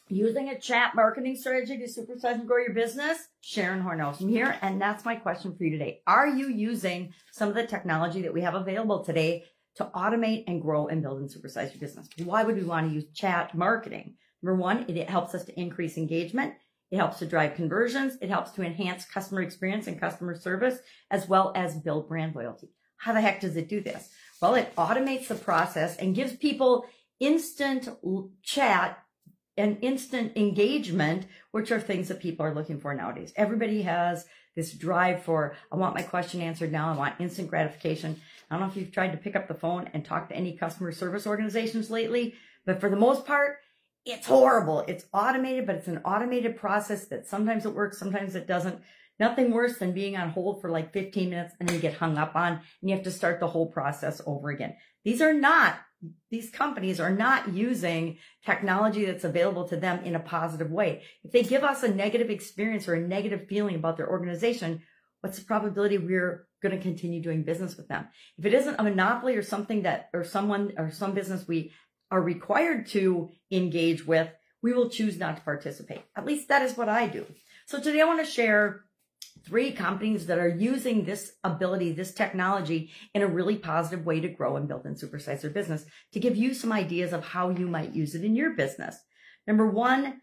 Using a chat marketing strategy to supersize and grow your business? Sharon Hornelson here, and that's my question for you today. Are you using some of the technology that we have available today to automate and grow and build and supersize your business? Why would we want to use chat marketing? Number one, it helps us to increase engagement. It helps to drive conversions. It helps to enhance customer experience and customer service, as well as build brand loyalty. How the heck does it do this? Well, it automates the process and gives people instant chat and instant engagement, which are things that people are looking for nowadays. Everybody has this drive for, I want my question answered now. I want instant gratification. I don't know if you've tried to pick up the phone and talk to any customer service organizations lately, but for the most part, it's horrible. It's automated, but it's an automated process that sometimes it works, sometimes it doesn't. Nothing worse than being on hold for like 15 minutes and then you get hung up on and you have to start the whole process over again. These companies are not using technology that's available to them in a positive way. If they give us a negative experience or a negative feeling about their organization, what's the probability we're going to continue doing business with them? If it isn't a monopoly or something that, or someone or some business we are required to engage with, we will choose not to participate. At least that is what I do. So today I want to share 3 companies that are using this ability, this technology in a really positive way to grow and build and supersize their business, to give you some ideas of how you might use it in your business. Number 1,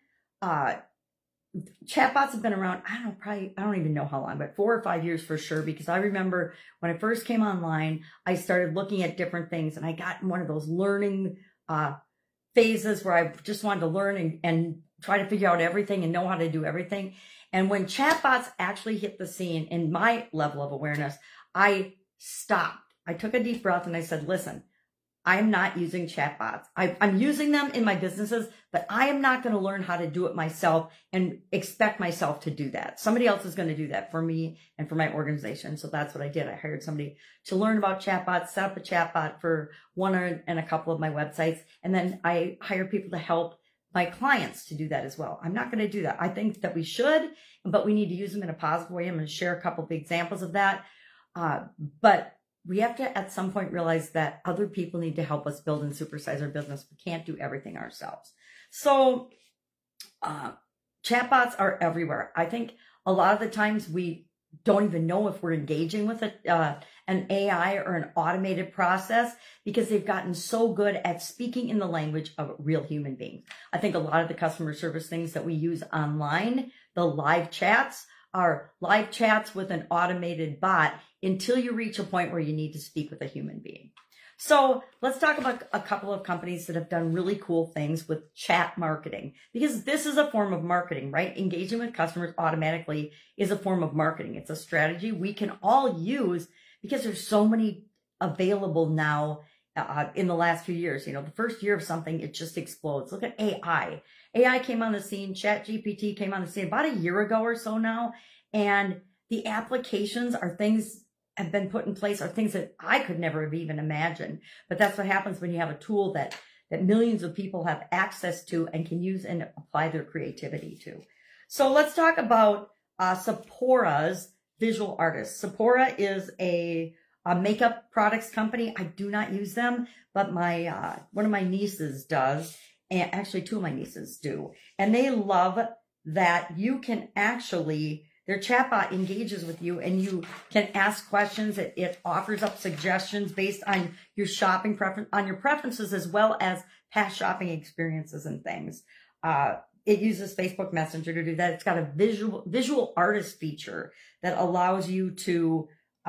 chatbots have been around, I don't even know how long, but 4 or 5 years for sure, because I remember when I first came online, I started looking at different things and I got in one of those learning phases where I just wanted to learn and try to figure out everything and know how to do everything. And when chatbots actually hit the scene in my level of awareness, I stopped. I took a deep breath and I said, listen, I'm not using chatbots. I'm using them in my businesses, but I am not going to learn how to do it myself and expect myself to do that. Somebody else is going to do that for me and for my organization. So that's what I did. I hired somebody to learn about chatbots, set up a chatbot for one and a couple of my websites. And then I hired people to help my clients to do that as well. I'm not going to do that. I think that we should, but we need to use them in a positive way. I'm going to share a couple of examples of that. But we have to, at some point, realize that other people need to help us build and supersize our business. We can't do everything ourselves. So chatbots are everywhere. I think a lot of the times we don't even know if we're engaging with an AI or an automated process because they've gotten so good at speaking in the language of real human beings. I think a lot of the customer service things that we use online, the live chats, are live chats with an automated bot until you reach a point where you need to speak with a human being. So let's talk about a couple of companies that have done really cool things with chat marketing, because this is a form of marketing, right? Engaging with customers automatically is a form of marketing. It's a strategy we can all use because there's so many available now in the last few years. You know, the first year of something, it just explodes. Look at AI. AI came on the scene. ChatGPT came on the scene about a year ago or so now. And the applications are things have been put in place, are things that I could never have even imagined. But that's what happens when you have a tool that millions of people have access to and can use and apply their creativity to. So let's talk about Sephora's visual artists. Sephora is a makeup products company. I do not use them, but my one of my nieces does, and actually 2 of my nieces do. And they love that you can actually, their chatbot engages with you and you can ask questions. It offers up suggestions based on your shopping preference, on your preferences, as well as past shopping experiences and things. It uses Facebook Messenger to do that. It's got a visual artist feature that allows you to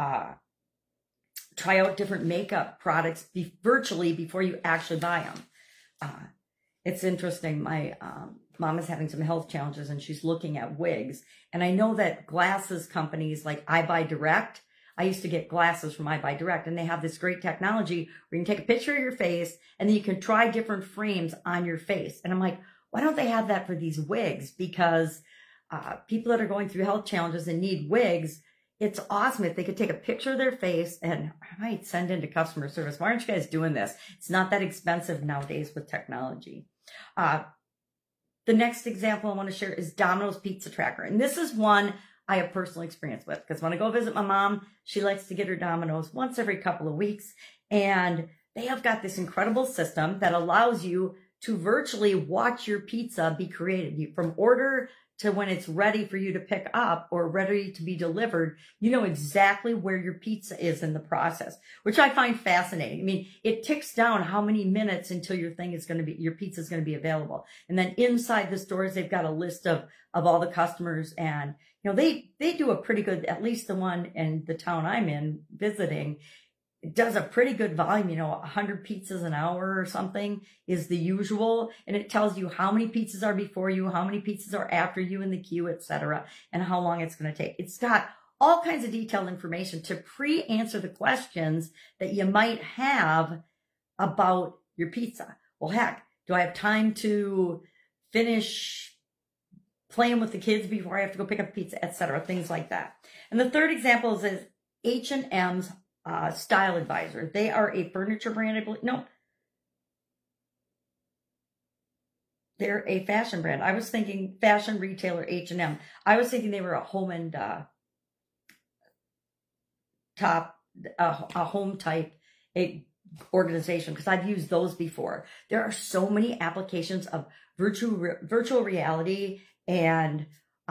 try out different makeup products virtually before you actually buy them. It's interesting. My mom is having some health challenges and she's looking at wigs. And I know that glasses companies like iBuyDirect, I used to get glasses from iBuyDirect, and they have this great technology where you can take a picture of your face and then you can try different frames on your face. And I'm like, why don't they have that for these wigs? Because people that are going through health challenges and need wigs, it's awesome if they could take a picture of their face, and I might send into customer service. Why aren't you guys doing this? It's not that expensive nowadays with technology. The next example I want to share is Domino's Pizza Tracker. And this is one I have personal experience with, because when I go visit my mom, she likes to get her Domino's once every couple of weeks. And they have got this incredible system that allows you to virtually watch your pizza be created. From order to when it's ready for you to pick up or ready to be delivered, you know exactly where your pizza is in the process, which I find fascinating. I mean, it ticks down how many minutes until your pizza is going to be available. And then inside the stores, they've got a list of all the customers, and, you know, they do a pretty good, at least the one in the town I'm in visiting, it does a pretty good volume, you know, 100 pizzas an hour or something is the usual. And it tells you how many pizzas are before you, how many pizzas are after you in the queue, etc., and how long it's going to take. It's got all kinds of detailed information to pre-answer the questions that you might have about your pizza. Well, heck, do I have time to finish playing with the kids before I have to go pick up pizza, etc., things like that. And the third example is H&M's Style Advisor. They are a furniture brand, I believe. No, they're a fashion brand. I was thinking fashion retailer H&M. I was thinking they were a home and a home type organization, because I've used those before. There are so many applications of virtual reality and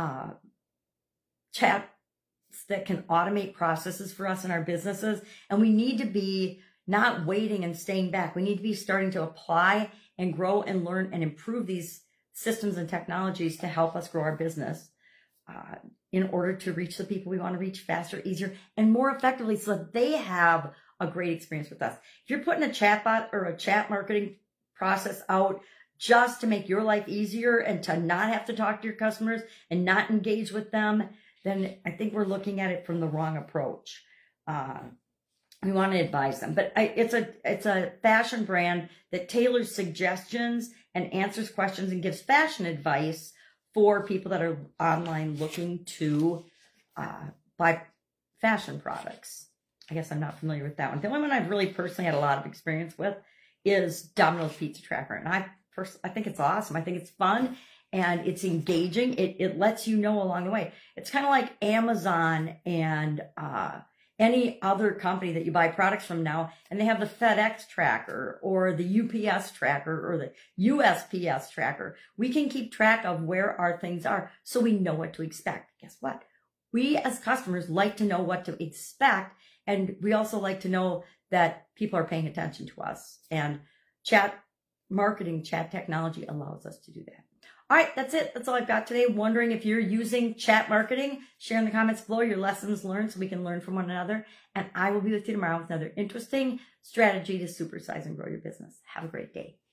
chat that can automate processes for us in our businesses. And we need to be not waiting and staying back. We need to be starting to apply and grow and learn and improve these systems and technologies to help us grow our business in order to reach the people we want to reach faster, easier, and more effectively, so that they have a great experience with us. If you're putting a chatbot or a chat marketing process out just to make your life easier and to not have to talk to your customers and not engage with them, then I think we're looking at it from the wrong approach. We want to advise them, but it's a fashion brand that tailors suggestions and answers questions and gives fashion advice for people that are online looking to buy fashion products. I guess I'm not familiar with that one. The only one I've really personally had a lot of experience with is Domino's Pizza Tracker, and I think it's awesome. I think it's fun. And it's engaging. It lets you know along the way. It's kind of like Amazon and any other company that you buy products from now, and they have the FedEx tracker or the UPS tracker or the USPS tracker. We can keep track of where our things are so we know what to expect. Guess what? We as customers like to know what to expect, and we also like to know that people are paying attention to us. And chat marketing, chat technology allows us to do that. All right, that's it. That's all I've got today. Wondering if you're using chat marketing. Share in the comments below your lessons learned so we can learn from one another. And I will be with you tomorrow with another interesting strategy to supersize and grow your business. Have a great day.